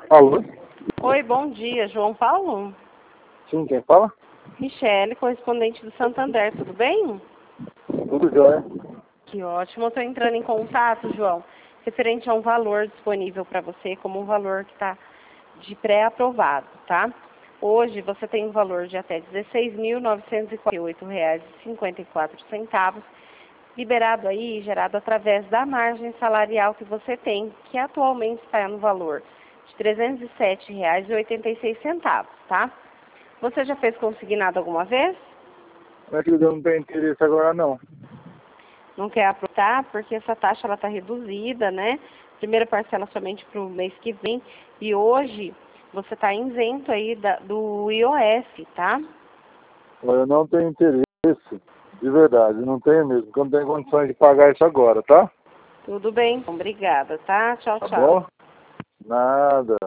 Alô? Oi, bom dia, João Paulo? Sim, quem fala? Michele, correspondente do Santander, tudo bem? Tudo jóia. Que ótimo, eu estou entrando em contato, João, referente a um valor disponível para você, como um valor que está de pré-aprovado, tá? Hoje você tem um valor de até R$ 16.948,54, liberado aí, gerado através da margem salarial que você tem, que atualmente está no valor de R$ 307,86, tá? Você já fez consignado alguma vez? Mas eu não tenho interesse agora não. Não quer aproveitar porque essa taxa ela está reduzida, né? Primeira parcela somente para o mês que vem e hoje você está isento aí do IOF, tá? Eu não tenho interesse, de verdade, não tenho mesmo, porque eu não tenho condições de pagar isso agora, tá? Tudo bem, obrigada, tá? Tchau, Tá tchau. bom? Nada.